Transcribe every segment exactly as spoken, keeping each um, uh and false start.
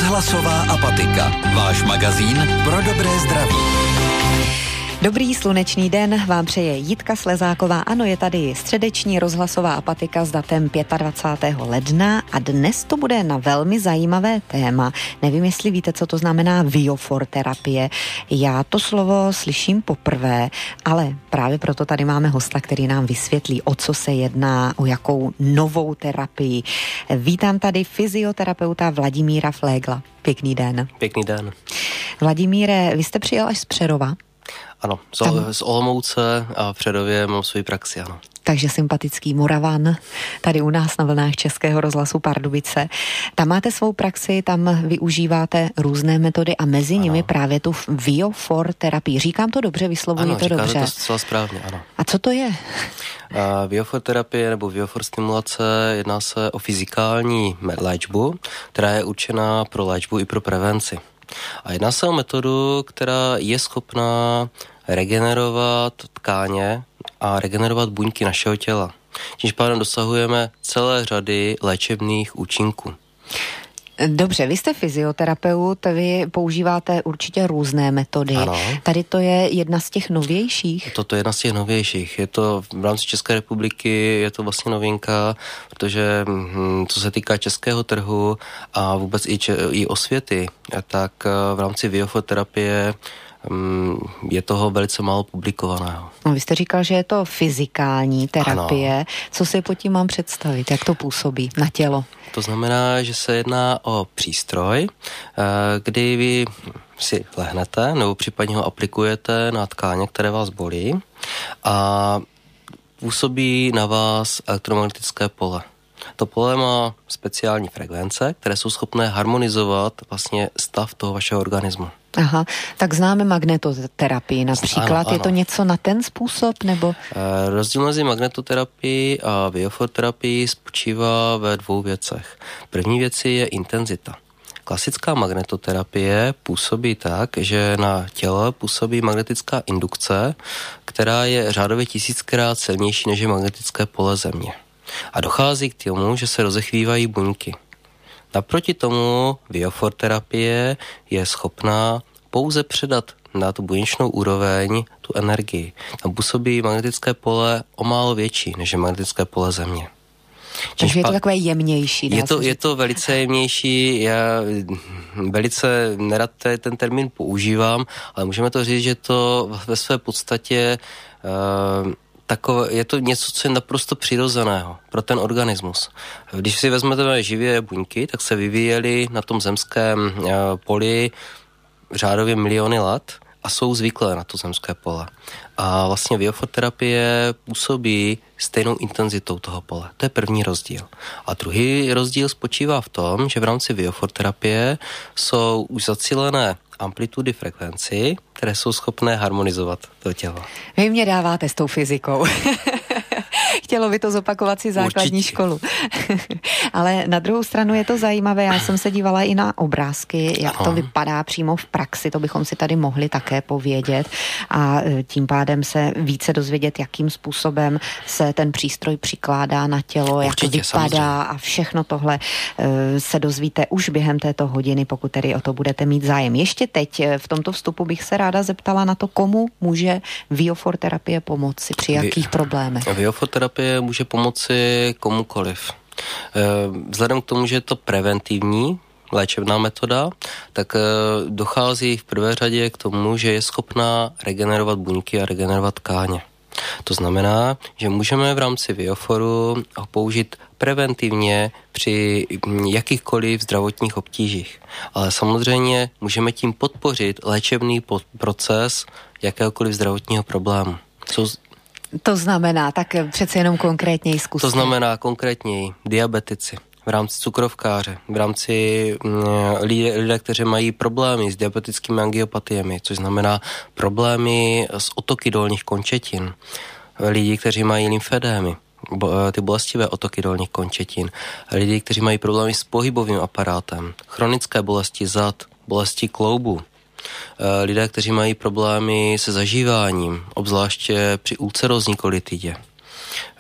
Rozhlasová apatika. Váš magazín pro dobré zdraví. Dobrý slunečný den vám přeje Jitka Slezáková. Ano, je tady středeční rozhlasová apatika s datem dvacátého pátého ledna a dnes to bude na velmi zajímavé téma. Nevím, jestli víte, co to znamená Viofor-terapie. Já to slovo slyším poprvé, ale právě proto tady máme hosta, který nám vysvětlí, o co se jedná, o jakou novou terapii. Vítám tady fyzioterapeuta Vladimíra Flégla. Pěkný den. Pěkný den. Vladimíre, vy jste přijel až z Přerova? Ano, z, z Olomouce a v Přerově mám svou praxi, ano. Takže sympatický Moravan, tady u nás na vlnách Českého rozhlasu Pardubice. Tam máte svou praxi, tam využíváte různé metody a mezi ano. nimi právě tu Viofor terapii. Říkám to dobře, vyslovuji ano, to dobře. Ano, říkáte to zcela správně, ano. A co to je? A Viofor terapie nebo Viofor stimulace, jedná se o fyzikální léčbu, která je určená pro léčbu i pro prevenci. A jedná se o metodu, která je schopná regenerovat tkáně a regenerovat buňky našeho těla. Tímž pádem dosahujeme celé řady léčebných účinků. Dobře, vy jste fyzioterapeut, vy používáte určitě různé metody. Ano. Tady to je jedna z těch novějších? Toto je jedna z těch novějších. Je to v rámci České republiky, je to vlastně novinka, protože hm, co se týká českého trhu a vůbec i, če, i osvěty, tak v rámci Viofor-terapie je toho velice málo publikovaného. No, vy jste říkal, že je to fyzikální terapie. Ano. Co si pod tím mám představit? Jak to působí na tělo? To znamená, že se jedná o přístroj, kdy vy si lehnete nebo případně ho aplikujete na tkáně, které vás bolí a působí na vás elektromagnetické pole. To pole má speciální frekvence, které jsou schopné harmonizovat vlastně stav toho vašeho organismu. Aha, tak známe magnetoterapii například. Ano, ano. Je to něco na ten způsob, nebo? E, rozdíl mezi magnetoterapií a Viofor-terapií spočívá ve dvou věcech. První věc je intenzita. Klasická magnetoterapie působí tak, že na těle působí magnetická indukce, která je řádově tisíckrát silnější než je magnetické pole Země. A dochází k tomu, že se rozechvívají buňky. Naproti tomu Viofor-terapie je schopná pouze předat na tu buněčnou úroveň tu energii. Tam působí magnetické pole o málo větší, než je magnetické pole Země. Takže je to takové jemnější. Je to, je to velice jemnější, já velice nerad ten termín používám, ale můžeme to říct, že to ve své podstatě uh, takové, je to něco, co je naprosto přirozeného pro ten organismus. Když si vezmete živé buňky, tak se vyvíjely na tom zemském uh, poli řádově miliony let a jsou zvyklé na to zemské pole. A vlastně Viofor-terapie působí stejnou intenzitou toho pole. To je první rozdíl. A druhý rozdíl spočívá v tom, že v rámci Viofor-terapie jsou už zacílené amplitudy frekvenci, které jsou schopné harmonizovat to tělo. Vy mě dáváte s tou fyzikou. Chtělo by to zopakovat si základní Určitě. školu. Ale na druhou stranu je to zajímavé. Já jsem se dívala i na obrázky, jak to vypadá přímo v praxi. To bychom si tady mohli také povědět a tím pádem se více dozvědět, jakým způsobem se ten přístroj přikládá na tělo, jak Určitě, to vypadá samozřejmě. A všechno tohle se dozvíte už během této hodiny, pokud tedy o to budete mít zájem. Ještě teď v tomto vstupu bych se ráda zeptala na to, komu může Viofor-terapie pomoci, při jakých problémech. Viofor-terapie může pomoci komukoliv. Vzhledem k tomu, že je to preventivní léčebná metoda, tak dochází v prvé řadě k tomu, že je schopná regenerovat buňky a regenerovat tkáně. To znamená, že můžeme v rámci Vioforu ho použít preventivně při jakýchkoliv zdravotních obtížích. Ale samozřejmě můžeme tím podpořit léčebný proces jakéhokoliv zdravotního problému. Jsou To znamená, tak přece jenom konkrétněji zkuste. To znamená konkrétněji diabetici, v rámci cukrovkáře, v rámci lidé, lidé, kteří mají problémy s diabetickými angiopatiemi, což znamená problémy s otoky dolních končetin, lidi, kteří mají lymfedémy, ty bolestivé otoky dolních končetin, lidi, kteří mají problémy s pohybovým aparátem, chronické bolesti zad, bolesti kloubu, lidé, kteří mají problémy se zažíváním, obzvláště při ulcerózní kolitidě,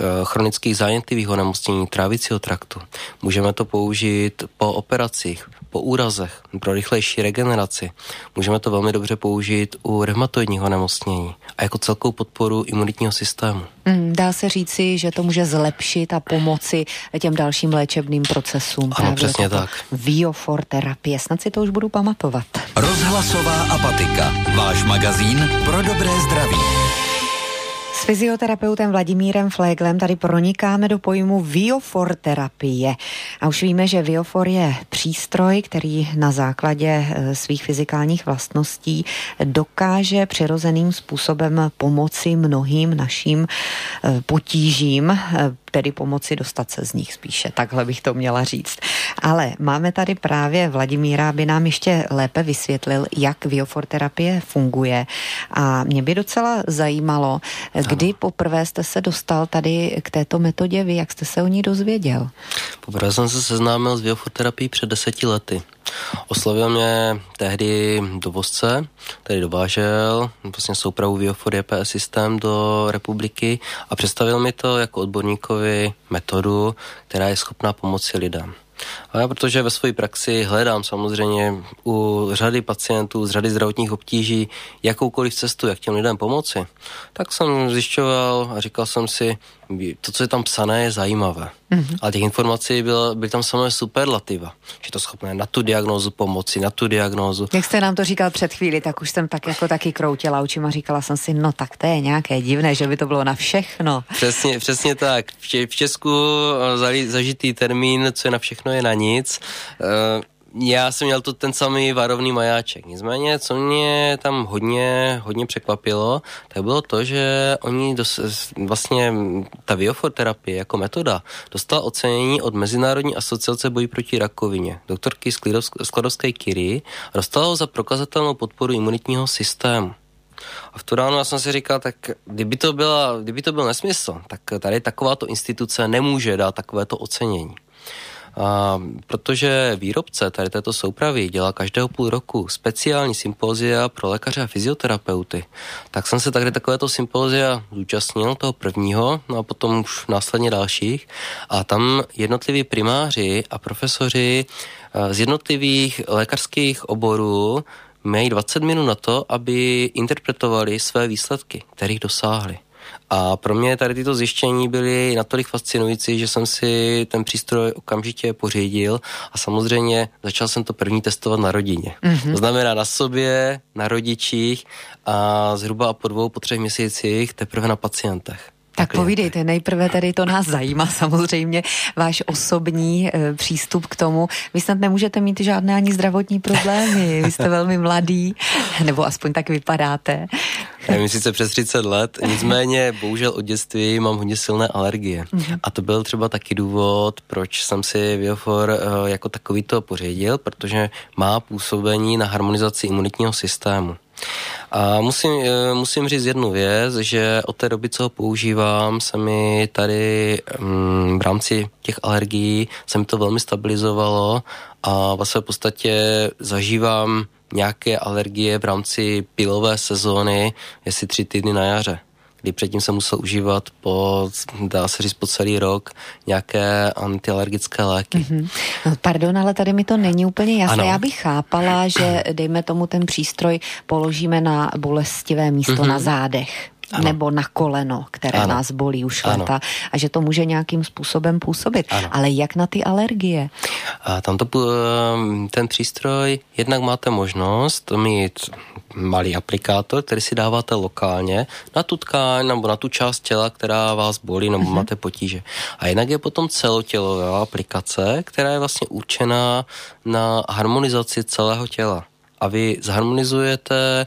chronických zánětlivých onemocnění trávicího traktu. Můžeme to použít po operacích, po úrazech, pro rychlejší regeneraci. Můžeme to velmi dobře použít u revmatoidního onemocnění a jako celkovou podporu imunitního systému. Mm, dá se říci, že to může zlepšit a pomoci těm dalším léčebným procesům. Ano, přesně tak. Viofor terapie, snad si to už budu pamatovat. Rozhlasová apatika, váš magazín pro dobré zdraví. S fyzioterapeutem Vladimírem Fléglem tady pronikáme do pojmu Viofor terapie. A už víme, že Viofor je přístroj, který na základě svých fyzikálních vlastností dokáže přirozeným způsobem pomoci mnohým našim potížím, tedy pomoci dostat se z nich spíše, takhle bych to měla říct. Ale máme tady právě Vladimíra, aby nám ještě lépe vysvětlil, jak Viofor terapie funguje. A mě by docela zajímalo, kdy poprvé jste se dostal tady k této metodě vy, jak jste se o ní dozvěděl? Poprvé jsem se seznámil s Viofor terapií před deseti lety. Oslovil mě tehdy dovozce, který dovážel vlastně soupravu Viofor J P S systém do republiky a představil mi to jako odborníkovi metodu, která je schopná pomoci lidem. A já, protože ve své praxi hledám samozřejmě u řady pacientů z řady zdravotních obtíží jakoukoliv cestu, jak těm lidem pomoci, tak jsem zjišťoval a říkal jsem si, to, co je tam psané, je zajímavé. Mm-hmm. Ale těch informací bylo, byly tam samé superlativa. Že to schopné na tu diagnózu pomoci, na tu diagnózu. Jak jste nám to říkal před chvíli, tak už jsem tak jako taky kroutila očima, říkala jsem si, no tak to je nějaké divné, že by to bylo na všechno. Přesně, přesně tak. V Česku zažitý termín, co je na všechno, je na nic. Já jsem měl tu ten samý varovný majáček. Nicméně, co mě tam hodně, hodně překvapilo, tak bylo to, že oni dos, vlastně ta Viofor terapie jako metoda dostala ocenění od Mezinárodní asociace boji proti rakovině, doktorky Skladovské Kyrii, a dostala ho za prokazatelnou podporu imunitního systému. A v tu ránu já jsem si říkal, tak kdyby to, byla, kdyby to byl nesmysl, tak tady takováto instituce nemůže dát takovéto ocenění. A protože výrobce tady této soupravy dělá každého půl roku speciální sympózia pro lékaře a fyzioterapeuty, tak jsem se tady takovéto sympózia zúčastnil, toho prvního, no a potom už následně dalších, a tam jednotliví primáři a profesoři z jednotlivých lékařských oborů mají dvacet minut na to, aby interpretovali své výsledky, kterých dosáhli. A pro mě tady tyto zjištění byly natolik fascinující, že jsem si ten přístroj okamžitě pořídil a samozřejmě začal jsem to první testovat na rodině. Mm-hmm. To znamená na sobě, na rodičích a zhruba po dvou, po třech měsících teprve na pacientech. Tak povídejte, nejprve tedy to nás zajímá samozřejmě, váš osobní e, přístup k tomu. Vy snad nemůžete mít žádné ani zdravotní problémy, vy jste velmi mladý, nebo aspoň tak vypadáte. Já mám sice přes třicet let, nicméně bohužel od dětství mám hodně silné alergie. Mm-hmm. A to byl třeba taky důvod, proč jsem si Viofor e, jako takový to pořídil, protože má působení na harmonizaci imunitního systému. A musím, musím říct jednu věc, že od té doby, co ho používám, se mi tady mm, v rámci těch alergií se mi to velmi stabilizovalo a vlastně v podstatě zažívám nějaké alergie v rámci pilové sezóny, jestli tři týdny na jaře, kdy předtím jsem musel užívat po, dá se říct, po celý rok nějaké antialergické léky. Mm-hmm. No, pardon, ale tady mi to není úplně jasné. Ano. Já bych chápala, že dejme tomu ten přístroj položíme na bolestivé místo mm-hmm. na zádech. Ano. Nebo na koleno, které ano. nás bolí už léta, a že to může nějakým způsobem působit. Ano. Ale jak na ty alergie? A tamto, ten přístroj, jednak máte možnost mít malý aplikátor, který si dáváte lokálně na tu tkáň nebo na tu část těla, která vás bolí nebo uh-huh. máte potíže. A jinak je potom celotělová aplikace, která je vlastně určená na harmonizaci celého těla. A vy zharmonizujete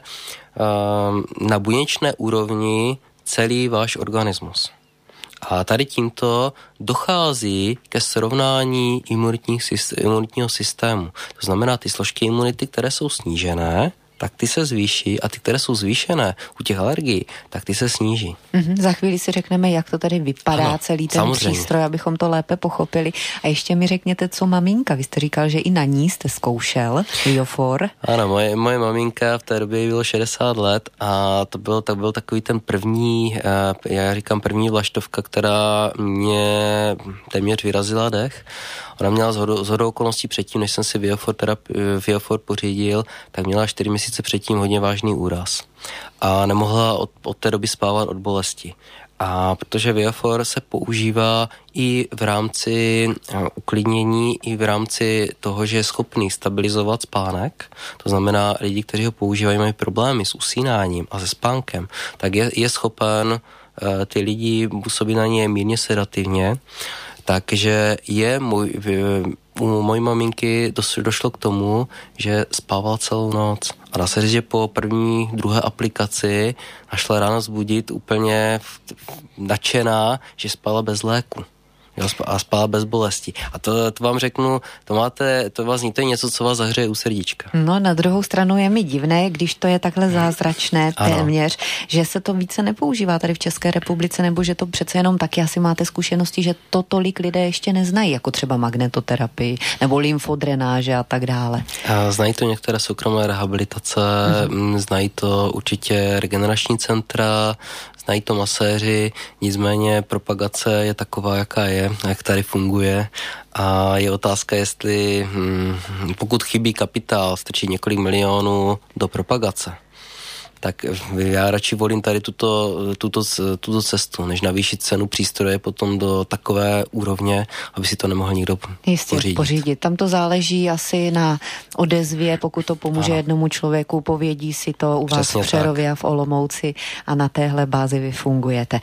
na buněčné úrovni celý váš organismus. A tady tímto dochází ke srovnání imunitního systému. To znamená, ty složky imunity, které jsou snížené, tak ty se zvýší a ty, které jsou zvýšené u těch alergií, tak ty se sníží. Mm-hmm. Za chvíli si řekneme, jak to tady vypadá, ano, celý ten samozřejmě. přístroj, abychom to lépe pochopili. A ještě mi řekněte, co maminka. Vy jste říkal, že i na ní jste zkoušel Viofor. Ano, moje, moje maminka v té době bylo šedesát let a to byl, tak byl takový ten první, já říkám první vlaštovka, která mě téměř vyrazila dech. Ona měla z hodou okolností předtím, než jsem si Viofor, terapi- Viofor pořídil, tak měla čtyři měsíce předtím hodně vážný úraz. A nemohla od, od té doby spávat od bolesti. A protože Viofor se používá i v rámci uklidnění, i v rámci toho, že je schopný stabilizovat spánek, to znamená lidi, kteří ho používají, mají problémy s usínáním a se spánkem, tak je, je schopen ty lidi působit na ně mírně sedativně. Takže je můj, u mojí maminky došlo k tomu, že spával celou noc. A dá se říct, že po první, druhé aplikaci našla ráno zbudit úplně nadšená, že spala bez léku. A spala bez bolesti. A to, to vám řeknu, to máte, to vás to je něco, co vás zahřeje u srdíčka. No, na druhou stranu je mi divné, když to je takhle zázračné téměř, ano. že se to více nepoužívá tady v České republice, nebo že to přece jenom taky asi máte zkušenosti, že to tolik lidé ještě neznají, jako třeba magnetoterapii, nebo lymfodrenáže a tak dále. A znají to některé soukromé rehabilitace, mhm. znají to určitě regenerační centra, znají to maséři, nicméně propagace je taková, jaká je, jak tady funguje a je otázka, jestli hm, pokud chybí kapitál, stačí několik milionů do propagace, tak já radši volím tady tuto, tuto, tuto cestu, než navýšit cenu přístroje potom do takové úrovně, aby si to nemohl nikdo Jistě, pořídit. pořídit. Tam to záleží asi na odezvě, pokud to pomůže ano. jednomu člověku, povědí si to u vás v Přerově a v Olomouci a na téhle bázi vy fungujete.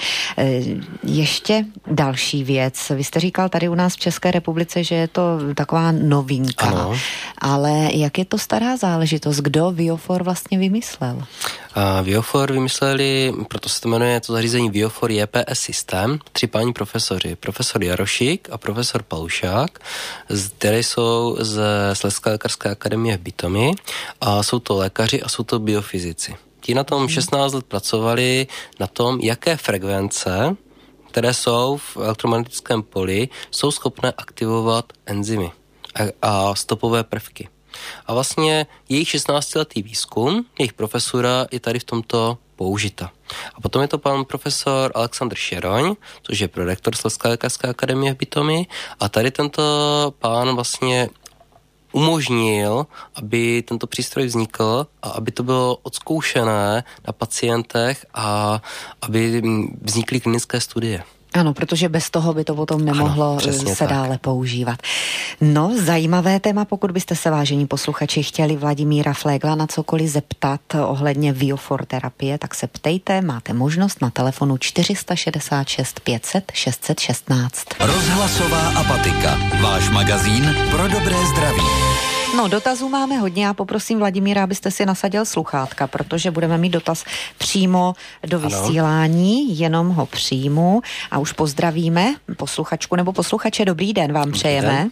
Ještě další věc. Vy jste říkal tady u nás v České republice, že je to taková novinka, ano. ale jak je to stará záležitost? Kdo Viofor vlastně vymyslel? A Viofor vymysleli, proto se to jmenuje to zařízení Viofor J P S systém, tři páni profesoři, profesor Jarošík a profesor Palušák, které jsou z Slezské lékařské akademie v Bytomi a jsou to lékaři a jsou to biofyzici. Ti na tom šestnáct let pracovali na tom, jaké frekvence, které jsou v elektromagnetickém poli, jsou schopné aktivovat enzymy a, a stopové prvky. A vlastně jejich šestnáctiletý výzkum, jejich profesura je tady v tomto použita. A potom je to pan profesor Alexandr Šeroň, což je prorektor Slezské lékařské akademie v Bytomi a tady tento pán vlastně umožnil, aby tento přístroj vznikl a aby to bylo odzkoušené na pacientech a aby vznikly klinické studie. Ano, protože bez toho by to potom nemohlo ano, se tak. dále používat. No, zajímavé téma, pokud byste se, vážení posluchači, chtěli Vladimíra Flégla na cokoliv zeptat ohledně Viofor terapie, tak se ptejte, máte možnost na telefonu čtyři šedesát šest pět set šest set šestnáct. Rozhlasová apatika, váš magazín pro dobré zdraví. No, dotazů máme hodně. Já poprosím Vladimíra, abyste si nasadil sluchátka, protože budeme mít dotaz přímo do vysílání, jenom ho přijmu a už pozdravíme posluchačku nebo posluchače. Dobrý den vám přejeme. Den.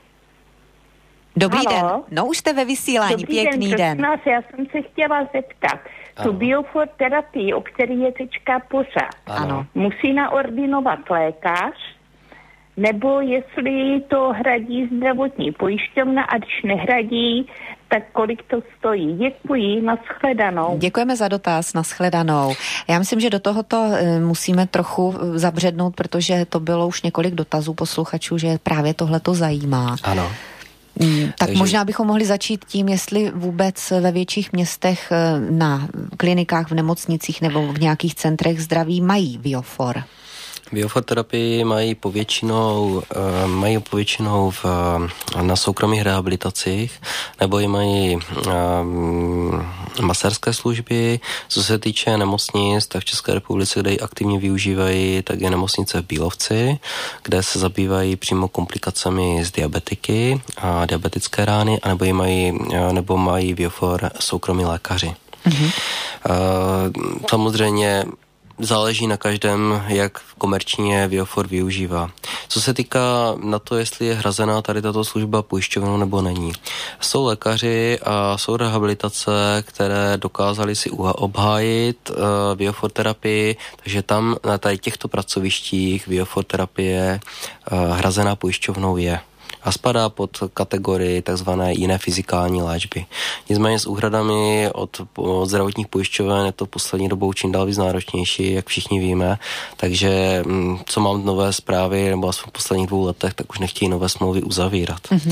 Dobrý Halo. den. No, už jste ve vysílání. Dobrý Pěkný den. den. Nás, já jsem se chtěla zeptat. Ano. Tu Viofor terapii, o které je teďka pořád, ano. musí naordinovat lékař, nebo jestli to hradí zdravotní pojišťovna a když nehradí, tak kolik to stojí. Děkuji, nashledanou. Děkujeme za dotaz, nashledanou. Já myslím, že do tohoto musíme trochu zabřednout, protože to bylo už několik dotazů posluchačů, že právě tohle to zajímá. Ano. Tak Takže... možná bychom mohli začít tím, jestli vůbec ve větších městech na klinikách, v nemocnicích nebo v nějakých centrech zdraví mají Viofor. Viofor terapii mají povětšinou, mají povětšinou v, na soukromých rehabilitacích, nebo ji mají um, masérské služby. Co se týče nemocnic, tak v České republice, kde ji aktivně využívají, tak je nemocnice v Bílovci, kde se zabývají přímo komplikacemi z diabetiky a diabetické rány, anebo ji mají, nebo mají Viofor soukromí lékaři. Mm-hmm. Uh, samozřejmě záleží na každém, jak komerčně Viofor využívá. Co se týká na to, jestli je hrazená tady tato služba pojišťovnou nebo není. Jsou lékaři a jsou rehabilitace, které dokázali si obhájit uh, Viofor terapii, takže tam na tady těchto pracovištích Viofor terapie uh, hrazená pojišťovnou je. A spadá pod kategorii takzvané jiné fyzikální léčby. Nicméně s úhradami od, od zdravotních pojišťoven je to poslední dobou čím dál víc náročnější, jak všichni víme. Takže co mám nové zprávy, nebo aspoň v posledních dvou letech, tak už nechtějí nové smlouvy uzavírat. Mm-hmm.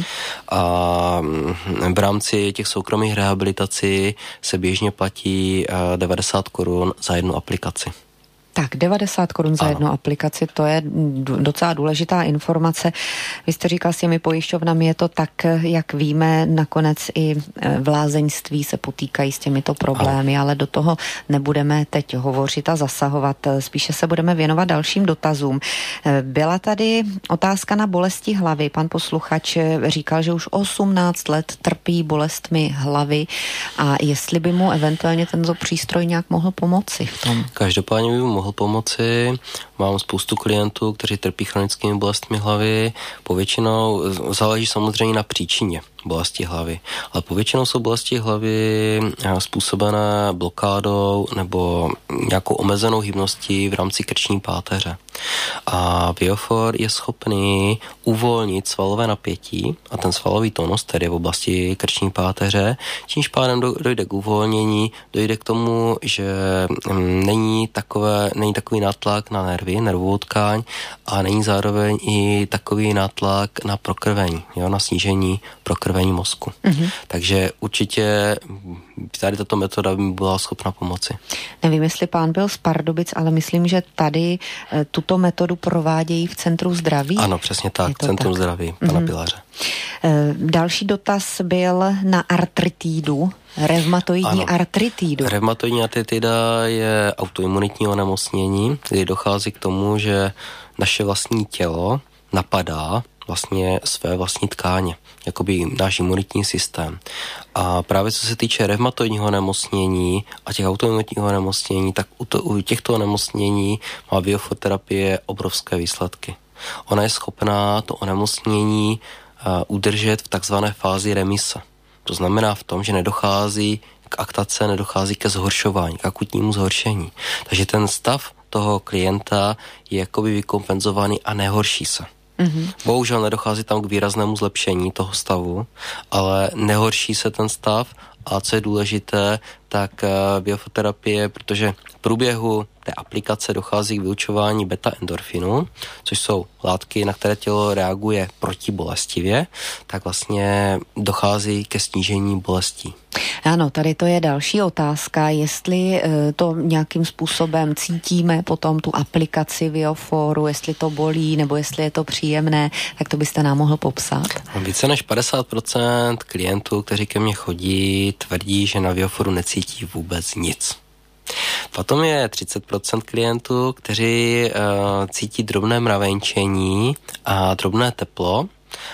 A v rámci těch soukromých rehabilitací se běžně platí devadesát korun za jednu aplikaci. Tak, devadesát korun za ano. jednu aplikaci, to je docela důležitá informace. Vy jste říkal, s těmi pojišťovnami je to tak, jak víme, nakonec i v lázeňství se potýkají s těmito problémy, ano. ale do toho nebudeme teď hovořit a zasahovat, spíše se budeme věnovat dalším dotazům. Byla tady otázka na bolesti hlavy. Pan posluchač říkal, že už osmnáct let trpí bolestmi hlavy a jestli by mu eventuálně tento přístroj nějak mohl pomoci v tom. Každopádně by mu mohl pomoci. Mám spoustu klientů, kteří trpí chronickými bolestmi hlavy. Povětšinou záleží samozřejmě na příčině bolesti hlavy, ale povětšinou jsou bolesti hlavy způsobené blokádou nebo nějakou omezenou hybností v rámci krční páteře. A Viofor je schopný uvolnit svalové napětí a ten svalový tonus, tedy v oblasti krční páteře, čímž pádem dojde k uvolnění, dojde k tomu, že není, takové, není takový nátlak na nervy, nervovou tkáň a není zároveň i takový nátlak na prokrvení, jo, na snížení prokrvení mozku. Mm-hmm. Takže určitě tady tato metoda by byla schopna pomoci. Nevím, jestli pán byl z Pardubic, ale myslím, že tady e, tuto metodu provádějí v Centru zdraví. Ano, přesně tak, Centrum tak. zdraví, pana mm-hmm. Pilaře. E, další dotaz byl na artritídu, revmatoidní ano. artritídu. Revmatoidní artritida je autoimunitní onemocnění, kdy dochází k tomu, že naše vlastní tělo napadá vlastně své vlastní tkáně, jakoby náš imunitní systém. A právě co se týče revmatoidního onemocnění a těch autoimunitních onemocnění, tak u, to, u těchto onemocnění má Viofor terapie obrovské výsledky. Ona je schopná to onemocnění uh, udržet v takzvané fázi remise. To znamená v tom, že nedochází k aktace, nedochází ke zhoršování, k akutnímu zhoršení. Takže ten stav toho klienta je jakoby vykompenzovaný a nehorší se. Mm-hmm. Bohužel nedochází tam k výraznému zlepšení toho stavu, ale nehorší se ten stav a co je důležité, tak Viofor terapie, protože v průběhu té aplikace dochází k vylučování beta-endorfinu, což jsou látky, na které tělo reaguje protibolestivě, tak vlastně dochází ke snížení bolestí. Ano, tady to je další otázka, jestli to nějakým způsobem cítíme potom tu aplikaci Vioforu, jestli to bolí, nebo jestli je to příjemné, tak to byste nám mohl popsat. Více než padesát procent klientů, kteří ke mně chodí, tvrdí, že na Vioforu necítí vůbec nic. Potom je třicet procent klientů, kteří uh, cítí drobné mravenčení a drobné teplo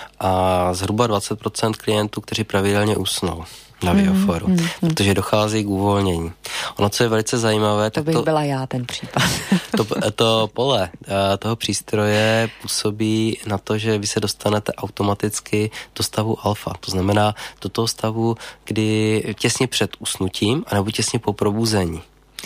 a zhruba dvacet procent klientů, kteří pravidelně usnou na Vioforu, mm, mm, mm. protože dochází k uvolnění. Ono, co je velice zajímavé, to tak bych to... byla já, ten případ. to, to pole toho přístroje působí na to, že vy se dostanete automaticky do stavu alfa. To znamená do toho stavu, kdy těsně před usnutím anebo těsně po probuzení.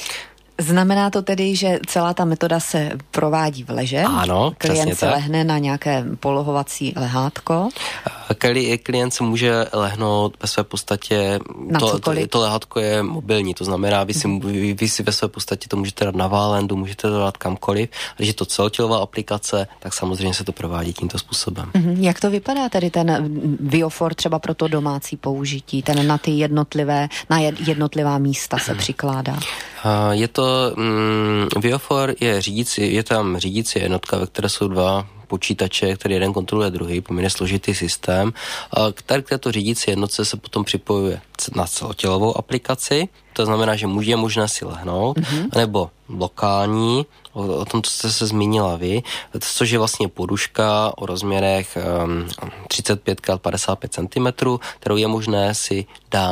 Znamená to tedy, že celá ta metoda se provádí v leže? Ano, klient se tak. lehne na nějaké polohovací lehátko? Klient se může lehnout ve své podstatě, to, to, to lehátko je mobilní, to znamená, vy si, vy, vy si ve své podstatě to můžete dát na válendu, můžete to dát kamkoliv, když je to celotělová aplikace, tak samozřejmě se to provádí tímto způsobem. Jak to vypadá tedy ten Viofor třeba pro to domácí použití, ten na ty jednotlivé, na jednotlivá místa se přikládá? Je to, mm, Viofor je řídící, je tam řídící jednotka, ve které jsou dva počítače, který jeden kontroluje druhý, poměrně složitý systém, který k této řídící jednotce se potom připojuje na celotělovou aplikaci, to znamená, že je možné si lehnout, mm-hmm. nebo lokální, o, o tom, co jste se zmínila vy, což je vlastně poduška o rozměrech um, třicet pět krát padesát pět centimetrů, kterou je možné si dát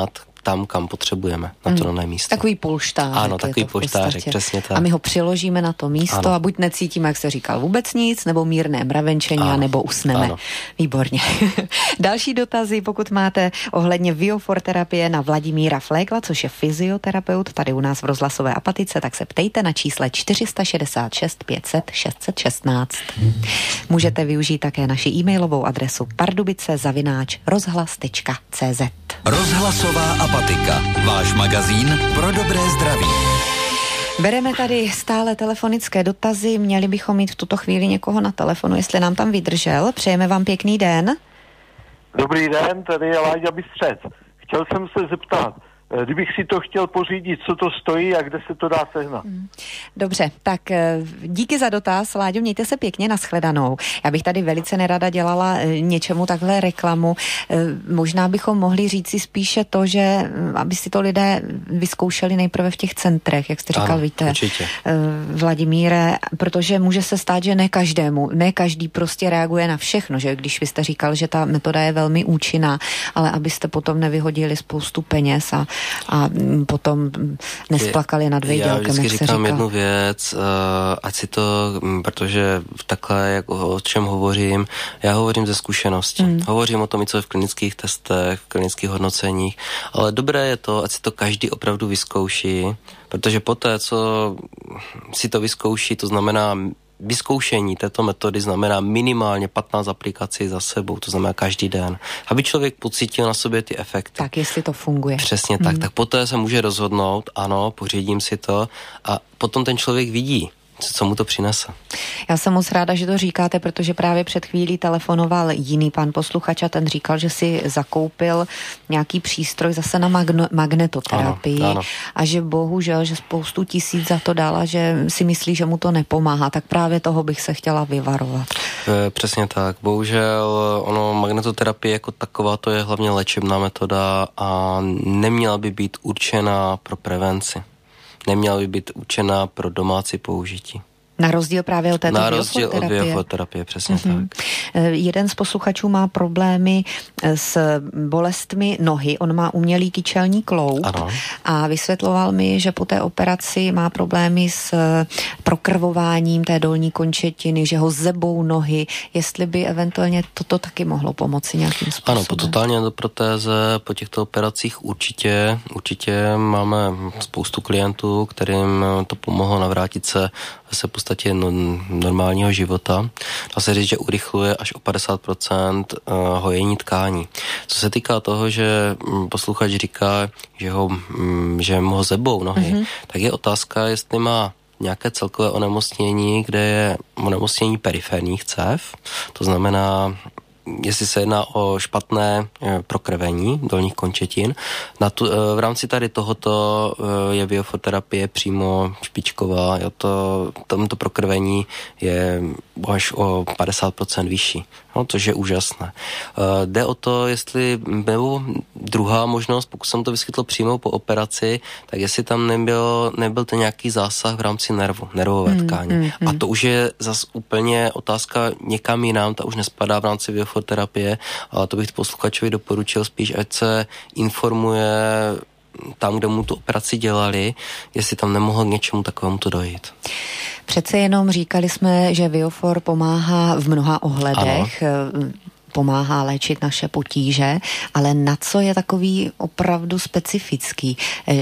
tam, kam potřebujeme, na to dané hmm. místo. Takový polštářek. Ano, takový polštářek, přesně tak. A my ho přiložíme na to místo ano. a buď necítíme, jak se říkal, vůbec nic, nebo mírné mravenčení, ano. nebo usneme. Ano. Výborně. Další dotazy, pokud máte ohledně Viofor terapie na Vladimíra Flékla, což je fyzioterapeut tady u nás v rozhlasové Apatice, tak se ptejte na čísle čtyři šedesát šest pět set šest set šestnáct. Můžete využít také naši e-mailovou adresu pardubice zavináč rozhlas tečka cé zet. Rozhlasová Apatika, váš magazín pro dobré zdraví. Bereme tady stále telefonické dotazy, měli bychom mít v tuto chvíli někoho na telefonu, jestli nám tam vydržel. Přejeme vám pěkný den. Dobrý den, tady je Láďa Bystřec. Chtěl jsem se zeptat, kdybych si to chtěl pořídit, co to stojí a kde se to dá sehnat. Dobře, tak díky za dotaz, Láďo, mějte se pěkně, nashledanou. Já bych tady velice nerada dělala něčemu takhle reklamu. Možná bychom mohli říci spíše to, že aby si to lidé vyzkoušeli nejprve v těch centrech, jak jste říkal, ano, víte, určitě. Vladimíre, protože může se stát, že ne každému, ne každý prostě reaguje na všechno, že když vy jste říkal, že ta metoda je velmi účinná, ale abyste potom nevyhodili spoustu peněz a a potom nesplakali nad vejdělkem, jak se říká. Já vždycky říkám jednu věc, uh, ať si to, protože takhle, jak o, o čem hovořím, já hovořím ze zkušenosti. Mm. Hovořím o tom, co je v klinických testech, v klinických hodnoceních, ale dobré je to, ať si to každý opravdu vyzkouší, protože poté, co si to vyzkouší, to znamená vyzkoušení této metody znamená minimálně patnáct aplikací za sebou, to znamená každý den, aby člověk pocítil na sobě ty efekty. Tak jestli to funguje. Přesně tak, hmm. tak poté se může rozhodnout, ano, pořídím si to a potom ten člověk vidí, co mu to přinese. Já jsem moc ráda, že to říkáte, protože právě před chvílí telefonoval jiný pan posluchač a ten říkal, že si zakoupil nějaký přístroj zase na magno- magnetoterapii ano, ano. a že bohužel, že spoustu tisíc za to dala, že si myslí, že mu to nepomáhá, tak právě toho bych se chtěla vyvarovat. E, přesně tak. Bohužel ono magnetoterapie jako taková to je hlavně léčebná metoda a neměla by být určena pro prevenci. Neměla by být určená pro domácí použití. Na rozdíl právě od této Na rozdíl od biofoterapie, přesně mm-hmm. tak. Jeden z posluchačů má problémy s bolestmi nohy, on má umělý kyčelní kloub ano. a vysvětloval mi, že po té operaci má problémy s prokrvováním té dolní končetiny, že ho zebou nohy, jestli by eventuálně toto taky mohlo pomoci nějakým způsobem. Ano, po totální endoprotéze, po těchto operacích určitě, určitě máme spoustu klientů, kterým to pomohlo navrátit se se v podstatě no, normálního života. Dá se říct, že urychluje až o padesát procent hojení tkání. Co se týká toho, že posluchač říká, že, ho, že mu ho zebou nohy, mm-hmm. tak je otázka, jestli má nějaké celkové onemocnění, kde je onemocnění periferních cév, to znamená, jestli se jedná o špatné prokrvení dolních končetin. Na tu, v rámci tady tohoto je biofoterapie přímo špičková. Jo, to, tomto prokrvení je až o padesát procent vyšší, no, což je úžasné. Jde o to, jestli nebo druhá možnost, pokud jsem to vyskytl přímo po operaci, tak jestli tam nebyl, nebyl ten nějaký zásah v rámci nervu, nervové tkání. Hmm, hmm, hmm. A to už je zas úplně otázka někam jinam, ta už nespadá v rámci biofoterapie, ale to bych posluchačovi doporučil spíš, ať se informuje tam, kde mu tu operaci dělali, jestli tam nemohlo k něčemu takovému to dojít. Přece jenom říkali jsme, že Viofor pomáhá v mnoha ohledech, ano. pomáhá léčit naše potíže, ale na co je takový opravdu specifický?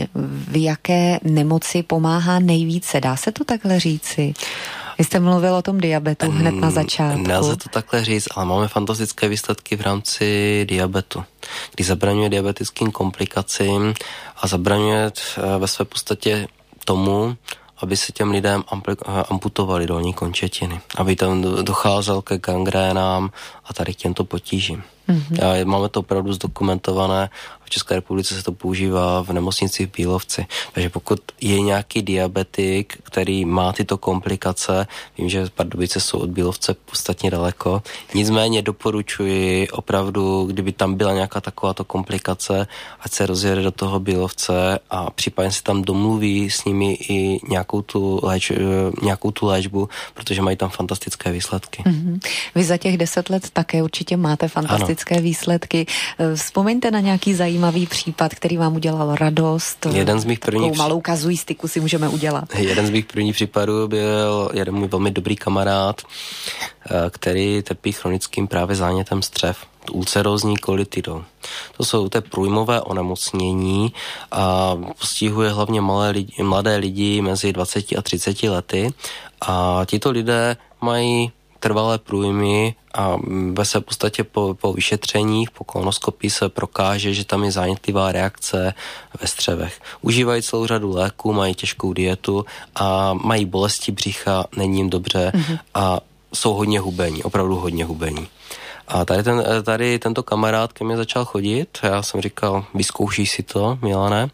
V jaké nemoci pomáhá nejvíce? Dá se to takhle říci? Vy jste mluvil o tom diabetu hned na začátku. Nelze to takhle říct, ale máme fantastické výsledky v rámci diabetu, kdy zabraňuje diabetickým komplikacím a zabraňuje ve své podstatě tomu, aby se těm lidem amputovali dolní končetiny, aby tam docházelo ke gangrénám a tady k těmto potížím. Mm-hmm. Máme to opravdu zdokumentované. V České republice se to používá v nemocnici v Bílovci. Takže pokud je nějaký diabetik, který má tyto komplikace, vím, že Pardubice jsou od Bílovce podstatně daleko, nicméně doporučuji opravdu, kdyby tam byla nějaká takováto komplikace, ať se rozjede do toho Bílovce a případně si tam domluví s nimi i nějakou tu, léč, nějakou tu léčbu, protože mají tam fantastické výsledky. Mm-hmm. Vy za těch deset let také určitě máte fantastické ano. výsledky. Vzpomeňte na nějaký zajímavý zajímavý případ, který vám udělal radost? Jeden z mých prvních... Takovou malou kazuistiku si můžeme udělat. Jeden z mých prvních případů byl jeden můj velmi dobrý kamarád, který trpí chronickým právě zánětem střev, ulcerózní kolitidou. To jsou té průjmové onemocnění a postihuje hlavně malé lidi, mladé lidi mezi dvaceti a třiceti lety a tito lidé mají trvalé průjmy a ve své podstatě po, po vyšetřeních, po kolonoskopii se prokáže, že tam je zánětlivá reakce ve střevech. Užívají celou řadu léků, mají těžkou dietu a mají bolesti břicha, není jim dobře mm-hmm. a jsou hodně hubení, opravdu hodně hubení. A tady, ten, tady tento kamarád ke mně začal chodit, já jsem říkal, vyzkoušíš si to, Milane.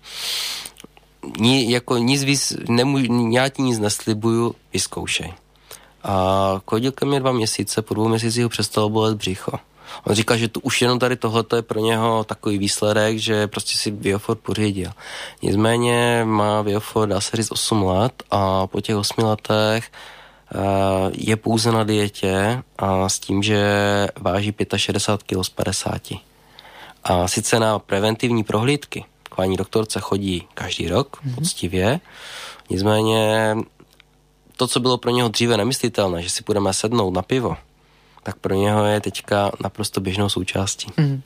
Ní, jako nic víc, nemůž, já ti nic neslibuju, vyzkoušej. A chodil ke mně dva měsíce, po dvou měsících ho přestalo bolet břicho. On říká, že tu, už jenom tady tohleto je pro něho takový výsledek, že prostě si Viofor pořídil. Nicméně má Viofor, dá se říct, osm let a po těch osmi letech je pouze na dietě a s tím, že váží šedesát pět kilogramů z padesáti. A sice na preventivní prohlídky k paní doktorce chodí každý rok, mm-hmm. poctivě, nicméně to, co bylo pro něho dříve nemyslitelné, že si budeme sednout na pivo, tak pro něho je teďka naprosto běžnou součástí. Mm.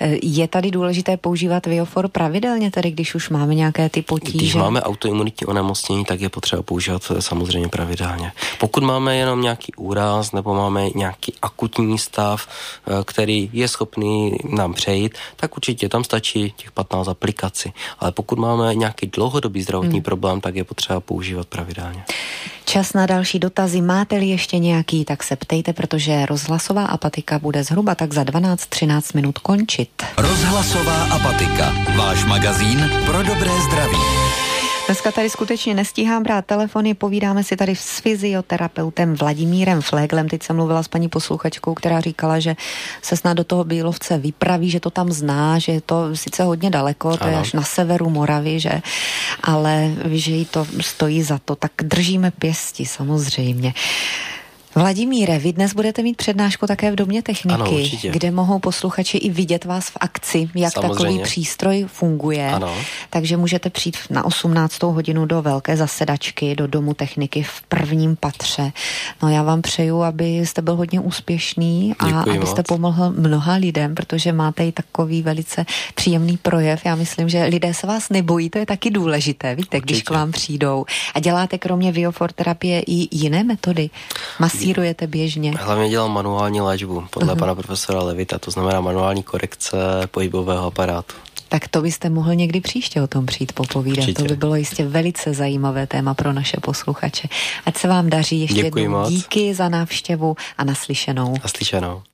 Je tady důležité používat Viofor pravidelně, tedy když už máme nějaké ty potíže? Když máme autoimunitní onemocnění, tak je potřeba používat samozřejmě pravidelně. Pokud máme jenom nějaký úraz nebo máme nějaký akutní stav, který je schopný nám přejít, tak určitě tam stačí těch patnáct aplikací. Ale pokud máme nějaký dlouhodobý zdravotní mm. problém, tak je potřeba používat pravidelně. Čas na další dotazy. Máte-li ještě nějaký, tak se ptejte, protože rozhlasová apatika bude zhruba tak za dvanáct třináct minut končit. Rozhlasová apatika. Váš magazín pro dobré zdraví. Dneska tady skutečně nestíhám brát telefony, povídáme si tady s fyzioterapeutem Vladimírem Fléglem. Teď jsem mluvila s paní posluchačkou, která říkala, že se snad do toho Bílovce vypraví, že to tam zná, že je to sice hodně daleko, to ano. je až na severu Moravy, že, ale že jí to stojí za to, tak držíme pěsti samozřejmě. Vladimíre, vy dnes budete mít přednášku také v Domě techniky, ano, kde mohou posluchači i vidět vás v akci, jak Samozřejmě. Takový přístroj funguje. Ano. Takže můžete přijít na osmnáctou hodinu do velké zasedačky, do Domu techniky v prvním patře. No já vám přeju, abyste byl hodně úspěšný a Děkuji abyste moc. Pomohl mnoha lidem, protože máte i takový velice příjemný projev. Já myslím, že lidé se vás nebojí, to je taky důležité, víte, Určitě. Když k vám přijdou. A děláte kromě Viofor terapie i jiné metody? Masírujete běžně? Hlavně dělám manuální léčbu podle uh-huh. pana profesora Levita, to znamená manuální korekce pohybového aparátu. Tak to byste mohl někdy příště o tom přijít popovídat. Určitě. To by bylo jistě velice zajímavé téma pro naše posluchače. Ať se vám daří ještě Děkuji jednou. Moc. Díky za návštěvu a naslyšenou. Naslyšenou.